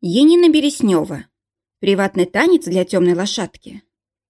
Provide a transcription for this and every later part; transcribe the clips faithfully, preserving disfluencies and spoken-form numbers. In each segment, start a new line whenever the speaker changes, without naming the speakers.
Енина Береснева. Приватный танец для темной лошадки.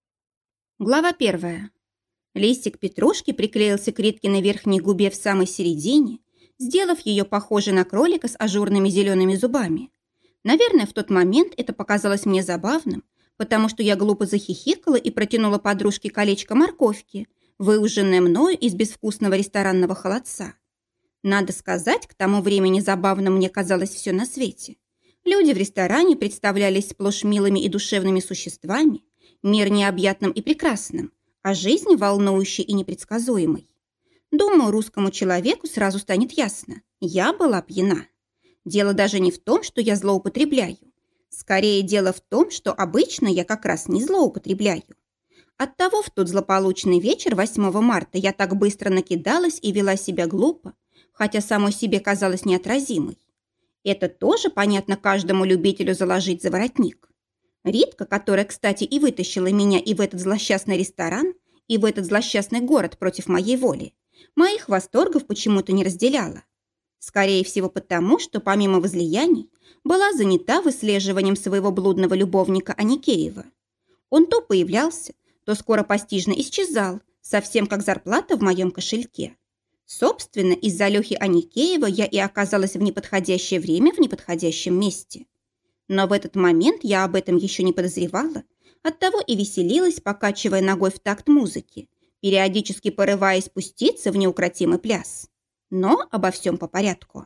Глава первая. Листик петрушки приклеился к Риткиной верхней губе в самой середине, сделав ее похожей на кролика с ажурными зелеными зубами. Наверное, в тот момент это показалось мне забавным, потому что я глупо захихикала и протянула подружке колечко морковки, выуженное мною из безвкусного ресторанного холодца. Надо сказать, к тому времени забавным мне казалось все на свете. Люди в ресторане представлялись сплошь милыми и душевными существами, мир необъятным и прекрасным, а жизнь волнующей и непредсказуемой. Думаю, русскому человеку сразу станет ясно. Я была пьяна. Дело даже не в том, что я злоупотребляю. Скорее, дело в том, что обычно я как раз не злоупотребляю. Оттого в тот злополучный вечер восьмого марта я так быстро накидалась и вела себя глупо, хотя самой себе казалась неотразимой. Это тоже понятно каждому любителю заложить за воротник. Ритка, которая, кстати, и вытащила меня и в этот злосчастный ресторан, и в этот злосчастный город против моей воли, моих восторгов почему-то не разделяла. Скорее всего потому, что помимо возлияний была занята выслеживанием своего блудного любовника Аникеева. Он то появлялся, то скоропостижно исчезал, совсем как зарплата в моем кошельке. Собственно, из-за Лехи Аникеева я и оказалась в неподходящее время в неподходящем месте. Но в этот момент я об этом еще не подозревала, оттого и веселилась, покачивая ногой в такт музыки, периодически порываясь пуститься в неукротимый пляс. Но обо всем по порядку.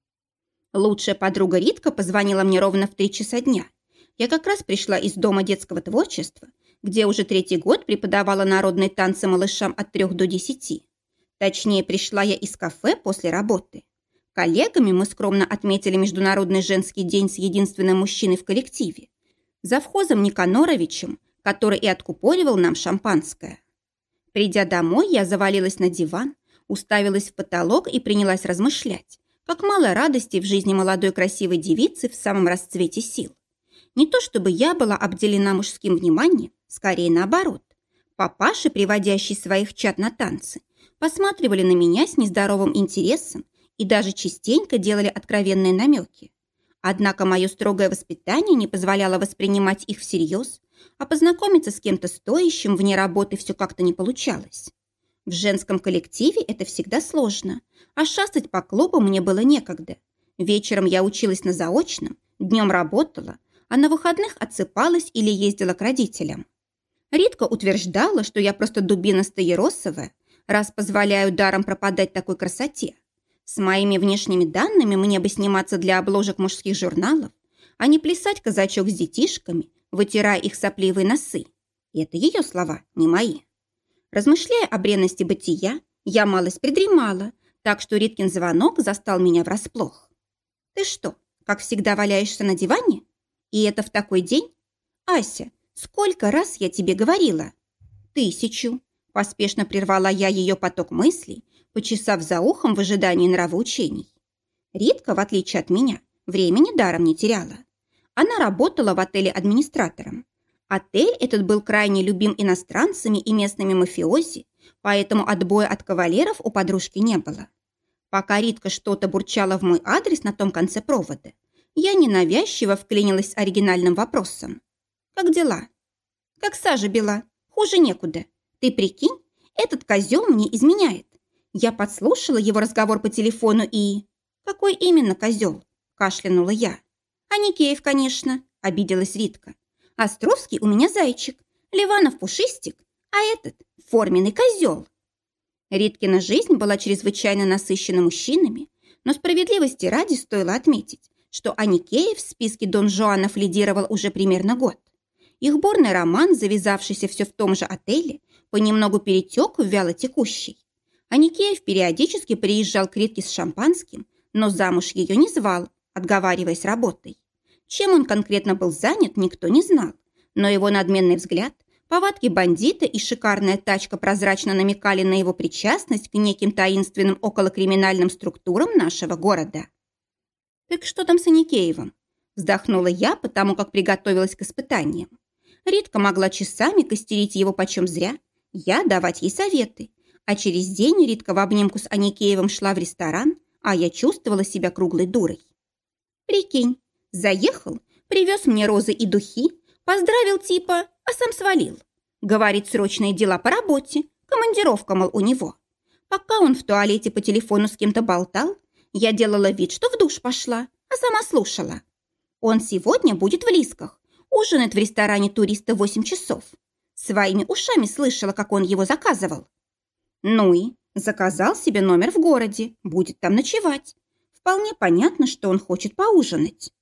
Лучшая подруга Ритка позвонила мне ровно в три часа дня. Я как раз пришла из Дома детского творчества, где уже третий год преподавала народные танцы малышам от трех до десяти. Точнее, пришла я из кафе после работы. Коллегами мы скромно отметили Международный женский день с единственным мужчиной в коллективе, завхозом Никаноровичем, который и откупоривал нам шампанское. Придя домой, я завалилась на диван, уставилась в потолок и принялась размышлять, как мало радости в жизни молодой красивой девицы в самом расцвете сил. Не то чтобы я была обделена мужским вниманием, скорее наоборот. Папаши, приводящие своих чад на танцы, посматривали на меня с нездоровым интересом и даже частенько делали откровенные намеки. Однако мое строгое воспитание не позволяло воспринимать их всерьез, а познакомиться с кем-то стоящим вне работы все как-то не получалось. В женском коллективе это всегда сложно, а шастать по клубам мне было некогда. Вечером я училась на заочном, днем работала, а на выходных отсыпалась или ездила к родителям. Ритка утверждала, что я просто дубина стаеросовая, раз позволяю даром пропадать такой красоте. С моими внешними данными мне бы сниматься для обложек мужских журналов, а не плясать казачок с детишками, вытирая их сопливые носы. И это ее слова, не мои. Размышляя о бренности бытия, я малость придремала, так что Риткин звонок застал меня врасплох. «Ты что, как всегда валяешься на диване? И это в такой день? Ася, сколько раз я тебе говорила?» «Тысячу». Поспешно прервала я ее поток мыслей, почесав за ухом в ожидании нравоучений. Ритка, в отличие от меня, времени даром не теряла. Она работала в отеле администратором. Отель этот был крайне любим иностранцами и местными мафиози, поэтому отбоя от кавалеров у подружки не было. Пока Ритка что-то бурчала в мой адрес на том конце провода, я ненавязчиво вклинилась с оригинальным вопросом. «Как дела?» «Как сажа бела. Хуже некуда. Ты прикинь, этот козел мне изменяет. Я подслушала его разговор по телефону и...» «Какой именно козел?» – кашлянула я. «Аникеев, конечно», – обиделась Ритка. «Островский у меня зайчик, Ливанов пушистик, а этот – форменный козел». Риткина жизнь была чрезвычайно насыщена мужчинами, но справедливости ради стоило отметить, что Аникеев в списке Дон Жуанов лидировал уже примерно год. Их бурный роман, завязавшийся все в том же отеле, понемногу перетек в вялотекущий. Аникеев периодически приезжал к Ритке с шампанским, но замуж ее не звал, отговариваясь работой. Чем он конкретно был занят, никто не знал, но его надменный взгляд, повадки бандита и шикарная тачка прозрачно намекали на его причастность к неким таинственным околокриминальным структурам нашего города. «Так что там с Аникеевым?» Вздохнула я, потому как приготовилась к испытаниям. Ритка могла часами костерить его почем зря, я давать ей советы, а через день Ритка в обнимку с Аникеевым шла в ресторан, а я чувствовала себя круглой дурой. Прикинь, заехал, Привез мне розы и духи, поздравил типа, а сам свалил. Говорит, срочные дела по работе, командировка, мол, у него. Пока он в туалете по телефону с кем-то болтал, я делала вид, что в душ пошла, а сама слушала. Он сегодня будет в Лисках, ужинает в ресторане туриста восемь часов. Своими ушами слышала, как он его заказывал. Ну и заказал себе номер в городе, будет там ночевать. Вполне понятно, что он хочет поужинать.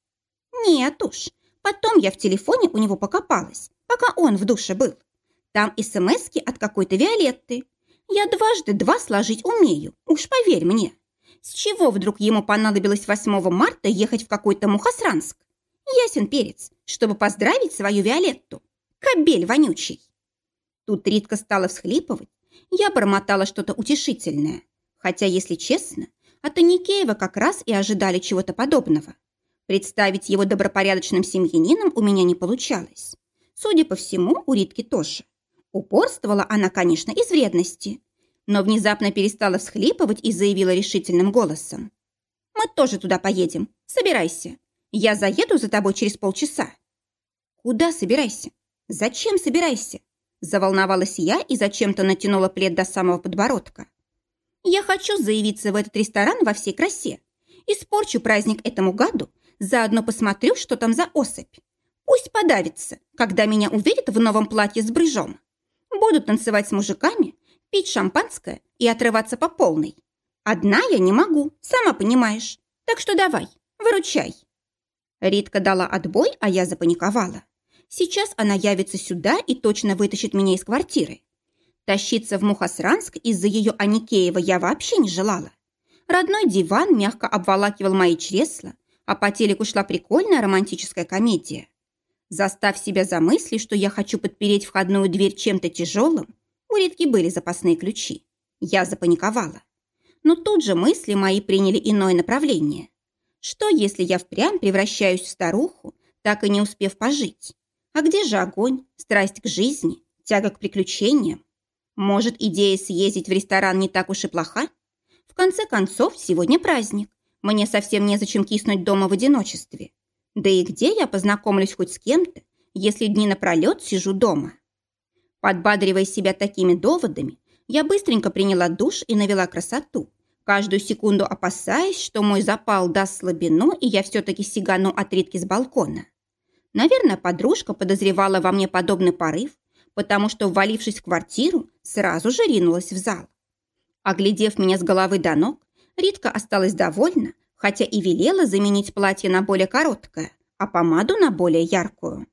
Нет уж, потом я в телефоне у него покопалась, пока он в душе был. Там смски от какой-то Виолетты. Я дважды два сложить умею, уж поверь мне. С чего вдруг ему понадобилось восьмого марта ехать в какой-то Мухосранск? Ясен перец, чтобы поздравить свою Виолетту. Кобель вонючий. Тут Ритка стала всхлипывать. Я бормотала что-то утешительное. Хотя, если честно, от Аникеева как раз и ожидали чего-то подобного. Представить его добропорядочным семьянином у меня не получалось. Судя по всему, у Ритки тоже. Упорствовала она, конечно, из вредности, но внезапно перестала всхлипывать и заявила решительным голосом. «Мы тоже туда поедем. Собирайся. Я заеду за тобой через полчаса». «Куда собирайся? Зачем собирайся?» Заволновалась я и зачем-то натянула плед до самого подбородка. «Я хочу заявиться в этот ресторан во всей красе. Испорчу праздник этому гаду, заодно посмотрю, что там за особь. Пусть подавится, когда меня увидят в новом платье с брыжом. Буду танцевать с мужиками, пить шампанское и отрываться по полной. Одна я не могу, сама понимаешь. Так что давай, выручай». Ритка дала отбой, а я запаниковала. Сейчас она явится сюда и точно вытащит меня из квартиры. Тащиться в Мухосранск из-за ее Аникеева я вообще не желала. Родной диван мягко обволакивал мои чресла, а по телеку шла прикольная романтическая комедия. Заставь себя за мысли, что я хочу подпереть входную дверь чем-то тяжелым, у Ритки были запасные ключи. Я запаниковала. Но тут же мысли мои приняли иное направление. Что, если я впрямь превращаюсь в старуху, так и не успев пожить? А где же огонь, страсть к жизни, тяга к приключениям? Может, идея съездить в ресторан не так уж и плоха? В конце концов, сегодня праздник. Мне совсем незачем киснуть дома в одиночестве. Да и где я познакомлюсь хоть с кем-то, если дни напролет сижу дома? Подбадривая себя такими доводами, я быстренько приняла душ и навела красоту, каждую секунду опасаясь, что мой запал даст слабину, и я все-таки сигану от Ритки с балкона. Наверное, подружка подозревала во мне подобный порыв, потому что, ввалившись в квартиру, сразу же ринулась в зал. Оглядев меня с головы до ног, Ритка осталась довольна, хотя и велела заменить платье на более короткое, а помаду на более яркую.